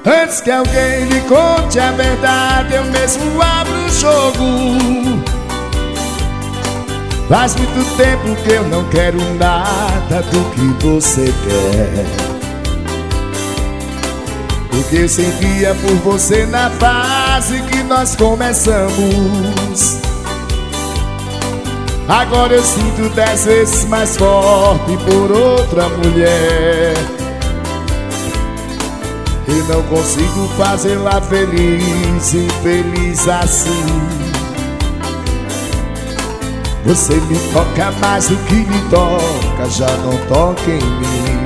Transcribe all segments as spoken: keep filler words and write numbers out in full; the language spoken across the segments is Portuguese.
Antes que alguém lhe conte a verdade, eu mesmo abro o jogo. Faz muito tempo que eu não quero nada do que você quer. O que eu sentia por você na fase que nós começamos, agora eu sinto dez vezes mais forte por outra mulher. E não consigo fazê-la feliz, infeliz assim. Você me toca mais do que me toca, já não toca em mim.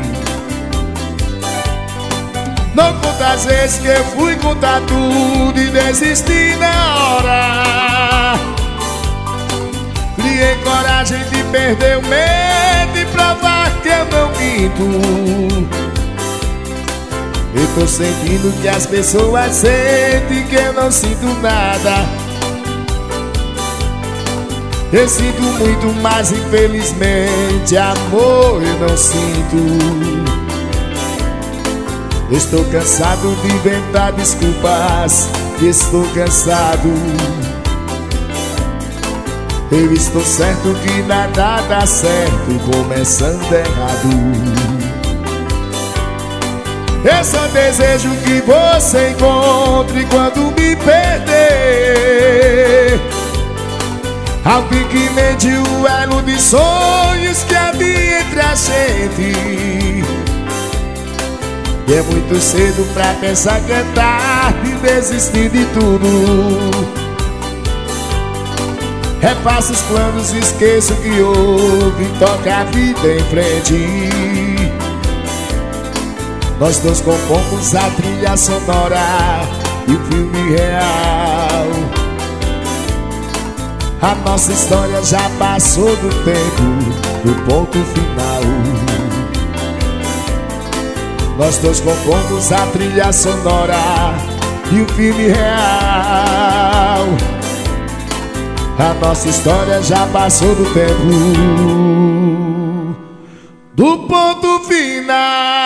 Não conta as vezes que eu fui contar tudo e desisti na hora. Criei coragem de perder o medo e provar que eu não minto. Eu tô sentindo que as pessoas sentem que eu não sinto nada. Eu sinto muito, mas infelizmente amor eu não sinto. Estou cansado de inventar desculpas, estou cansado. Eu estou certo que nada dá certo começando errado. Eu só desejo que você encontre quando me perder alguém que mede o elo de sonhos que havia entre a gente. E é muito cedo pra pensar que é tarde e desistir de tudo. Refaço os planos, esqueço o que houve, toca a vida em frente. Nós dois compomos a trilha sonora e o filme real. A nossa história já passou do tempo, do ponto final. Nós dois compomos a trilha sonora e o filme real. A nossa história já passou do tempo, do ponto final.